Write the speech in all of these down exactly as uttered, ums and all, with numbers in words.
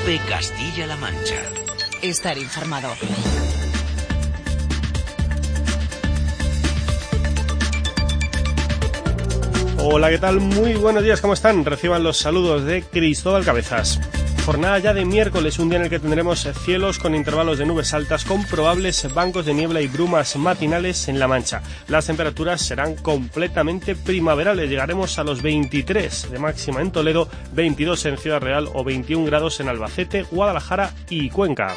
COPE Castilla-La Mancha. Estar informado. Hola, ¿qué tal? Muy buenos días, ¿cómo están? Reciban los saludos de Cristóbal Cabezas. Jornada ya de miércoles, un día en el que tendremos cielos con intervalos de nubes altas con probables bancos de niebla y brumas matinales en La Mancha. Las temperaturas serán completamente primaverales, llegaremos a los veintitrés de máxima en Toledo, veintidós en Ciudad Real o veintiún grados en Albacete, Guadalajara y Cuenca.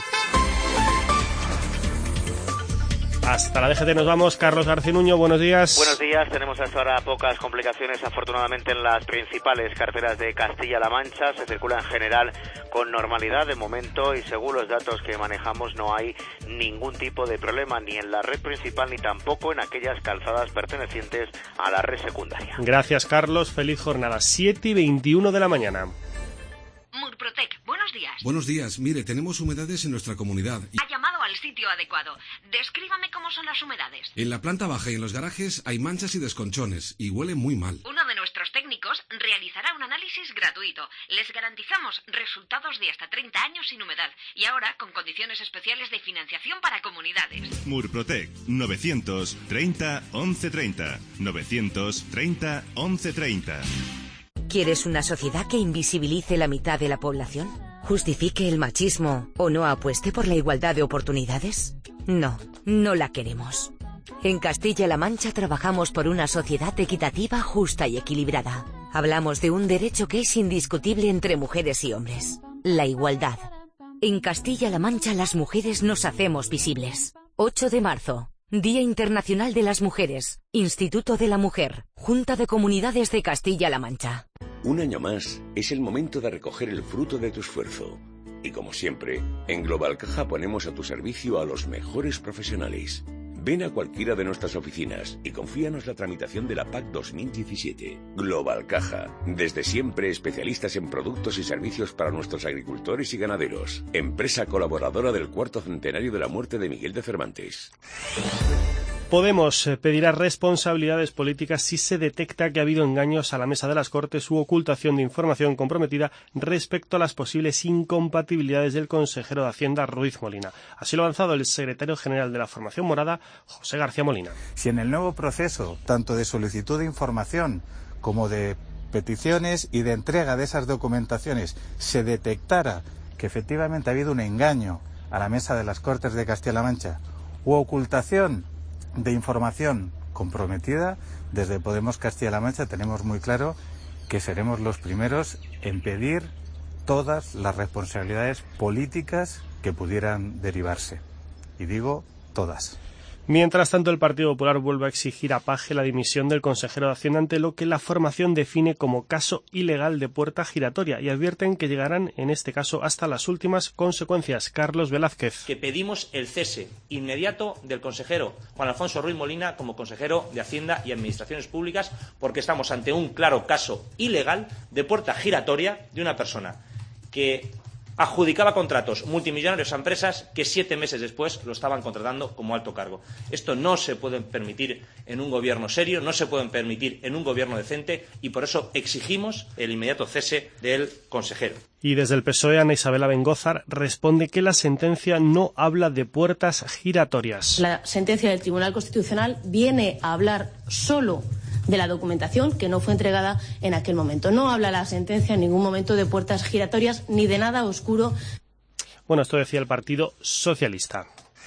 Hasta la D G T nos vamos. Carlos García Nuño, buenos días. Buenos días. Tenemos hasta ahora pocas complicaciones, afortunadamente, en las principales carreteras de Castilla-La Mancha. Se circula en general con normalidad de momento y según los datos que manejamos no hay ningún tipo de problema ni en la red principal ni tampoco en aquellas calzadas pertenecientes a la red secundaria. Gracias, Carlos. Feliz jornada. siete y veintiuno de la mañana. Murprotec, buenos días. Buenos días. Mire, tenemos humedades en nuestra comunidad. Y... Ha llamado al sitio adecuado. Descríbame cómo son las humedades. En la planta baja y en los garajes hay manchas y desconchones y huele muy mal. Uno de nuestros técnicos realizará un análisis gratuito. Les garantizamos resultados de hasta treinta años sin humedad y ahora con condiciones especiales de financiación para comunidades. Murprotec, novecientos treinta once treinta. novecientos treinta once treinta. ¿Quieres una sociedad que invisibilice la mitad de la población? ¿Justifique el machismo o no apueste por la igualdad de oportunidades? No, no la queremos. En Castilla-La Mancha trabajamos por una sociedad equitativa, justa y equilibrada. Hablamos de un derecho que es indiscutible entre mujeres y hombres: la igualdad. En Castilla-La Mancha las mujeres nos hacemos visibles. ocho de marzo. Día Internacional de las Mujeres, Instituto de la Mujer, Junta de Comunidades de Castilla-La Mancha. Un año más es el momento de recoger el fruto de tu esfuerzo. Y como siempre, en Global Caja ponemos a tu servicio a los mejores profesionales. Ven a cualquiera de nuestras oficinas y confíanos la tramitación de la P A C dos mil diecisiete. Global Caja, desde siempre especialistas en productos y servicios para nuestros agricultores y ganaderos. Empresa colaboradora del cuarto centenario de la muerte de Miguel de Cervantes. Podemos pedirá responsabilidades políticas si se detecta que ha habido engaños a la mesa de las Cortes u ocultación de información comprometida respecto a las posibles incompatibilidades del consejero de Hacienda, Ruiz Molina. Así lo ha avanzado el secretario general de la Formación Morada, José García Molina. Si en el nuevo proceso, tanto de solicitud de información como de peticiones y de entrega de esas documentaciones, se detectara que efectivamente ha habido un engaño a la mesa de las Cortes de Castilla-La Mancha u ocultación de información comprometida, desde Podemos Castilla-La Mancha tenemos muy claro que seremos los primeros en pedir todas las responsabilidades políticas que pudieran derivarse. Y digo todas. Mientras tanto, el Partido Popular vuelve a exigir a Paje la dimisión del consejero de Hacienda ante lo que la formación define como caso ilegal de puerta giratoria y advierten que llegarán en este caso hasta las últimas consecuencias. Carlos Velázquez. Que pedimos el cese inmediato del consejero Juan Alfonso Ruiz Molina como consejero de Hacienda y Administraciones Públicas porque estamos ante un claro caso ilegal de puerta giratoria de una persona que adjudicaba contratos multimillonarios a empresas que siete meses después lo estaban contratando como alto cargo. Esto no se puede permitir en un gobierno serio, no se puede permitir en un gobierno decente y por eso exigimos el inmediato cese del consejero. Y desde el P S O E, Ana Isabela Bengózar responde que la sentencia no habla de puertas giratorias. La sentencia del Tribunal Constitucional viene a hablar solo de la documentación que no fue entregada en aquel momento. No habla la sentencia en ningún momento de puertas giratorias ni de nada oscuro. Bueno, esto decía el Partido Socialista.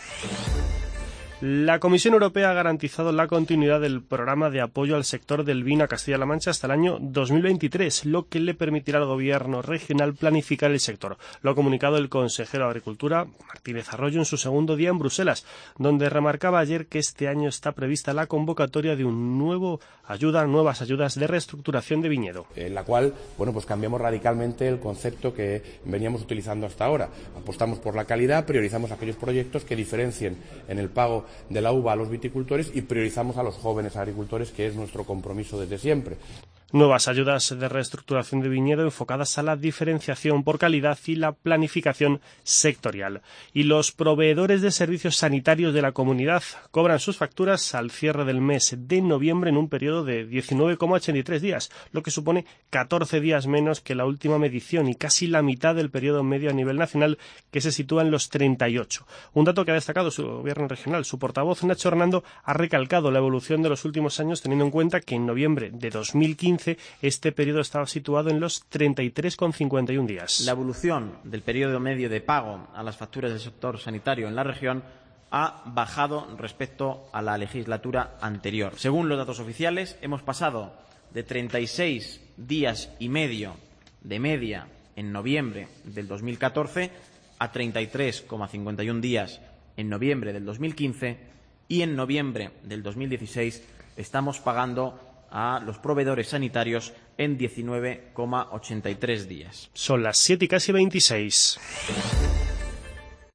La Comisión Europea ha garantizado la continuidad del programa de apoyo al sector del vino a Castilla-La Mancha hasta el año dos mil veintitrés, lo que le permitirá al Gobierno regional planificar el sector. Lo ha comunicado el consejero de Agricultura, Martínez Arroyo, en su segundo día en Bruselas, donde remarcaba ayer que este año está prevista la convocatoria de un nuevo ayuda, nuevas ayudas de reestructuración de viñedo. En la cual, bueno, pues cambiamos radicalmente el concepto que veníamos utilizando hasta ahora. Apostamos por la calidad, priorizamos aquellos proyectos que diferencien en el pago de la uva a los viticultores y priorizamos a los jóvenes agricultores, que es nuestro compromiso desde siempre. Nuevas ayudas de reestructuración de viñedo enfocadas a la diferenciación por calidad y la planificación sectorial. Y los proveedores de servicios sanitarios de la comunidad cobran sus facturas al cierre del mes de noviembre en un periodo de diecinueve coma ochenta y tres días, lo que supone catorce días menos que la última medición y casi la mitad del periodo medio a nivel nacional, que se sitúa en los treinta y ocho. Un dato que ha destacado su gobierno regional. Su portavoz, Nacho Hernando, ha recalcado la evolución de los últimos años, teniendo en cuenta que en noviembre de dos mil quince este periodo estaba situado en los treinta y tres coma cincuenta y uno días. La evolución del periodo medio de pago a las facturas del sector sanitario en la región ha bajado respecto a la legislatura anterior. Según los datos oficiales, hemos pasado de treinta y seis días y medio de media en noviembre del dos mil catorce a treinta y tres coma cincuenta y uno días en noviembre del dos mil quince, y en noviembre del dos mil dieciséis estamos pagando a los proveedores sanitarios en diecinueve coma ochenta y tres días. Son las siete y casi veintiséis.